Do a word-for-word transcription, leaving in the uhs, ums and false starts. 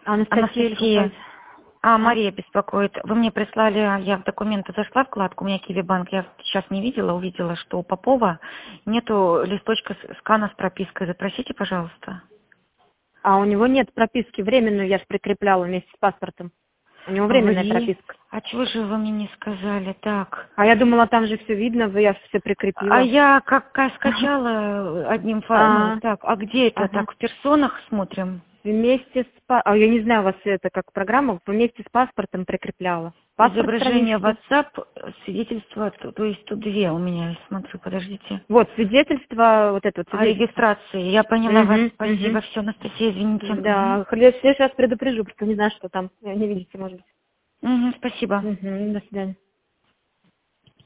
Анастасия. Анастасия. А, Мария беспокоит. Вы мне прислали, я в документы зашла, вкладку, у меня Киви-банк, я сейчас не видела, увидела, что у Попова нету листочка с- скана с пропиской. Запросите, пожалуйста. А у него нет прописки временную, я же прикрепляла вместе с паспортом. У него временная Вы? прописка. А чего же вы мне не сказали? Так. А я думала, там же все видно, я все прикрепила. А я как как скачала одним файлом. А, Ну, так, а где это? ага. Так, в персонах смотрим. Вместе с... па- А, я не знаю, у вас это как программа, вместе с паспортом прикрепляла. Паспорт Изображение страничку. WhatsApp, свидетельство, то то есть тут две у меня, я смотрю, подождите. Вот, свидетельство, вот это вот А свидетельство. регистрации, я поняла вас, Мгм, спасибо, мгм. все, Анастасия, извините. Да, я сейчас предупрежу, просто не знаю, что там. Не видите, может быть. Угу. Угу, спасибо. Мгм, до свидания.